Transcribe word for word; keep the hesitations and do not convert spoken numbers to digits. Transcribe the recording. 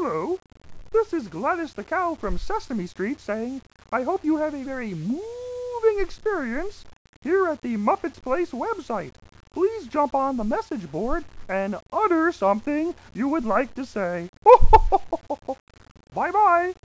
Hello, this is Gladys the Cow from Sesame Street saying, I hope you have a very moving experience here at the Muppets Place website. Please jump on the message board and utter something you would like to say. Bye-bye.